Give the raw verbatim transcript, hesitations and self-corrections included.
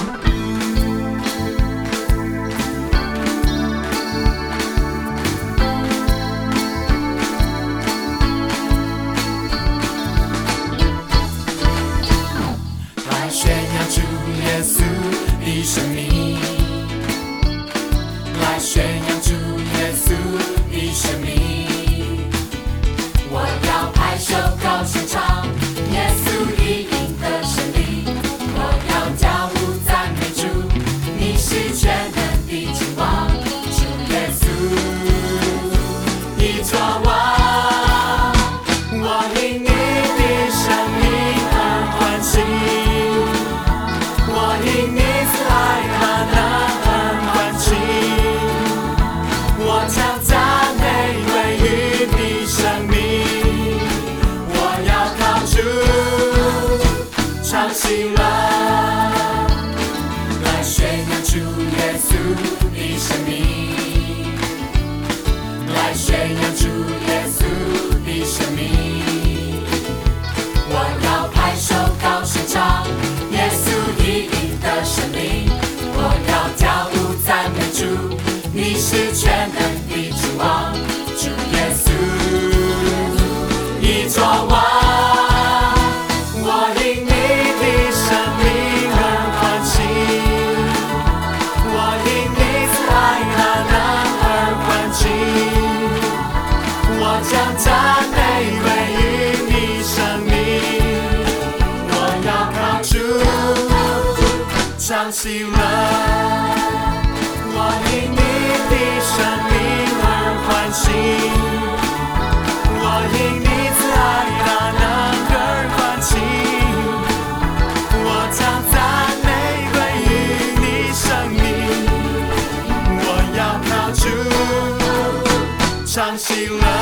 来宣扬主耶稣的生命，来宣扬主耶稣的生命。我要拍手高声唱耶稣的名的胜利，我要跳舞赞美主，你是全能的君王，主耶稣你作王。我因你的生命而欢喜，我因你慈爱和能而欢喜，我将赞美归于你生命，我要靠主唱喜乐，来宣扬主耶稣的生命，来宣扬主耶稣的生命。我要拍手高声唱耶稣的名的生命，我要跳舞赞美主，你是全能的君王，主耶稣你作王。我因你的生命而欢喜，我因你慈爱和能而欢喜，我将赞美归于你生命，我要靠主唱喜乐。我因你的生命而欢喜，我因你慈爱和能而欢喜，我将赞美归于你生命，我要靠主唱喜乐。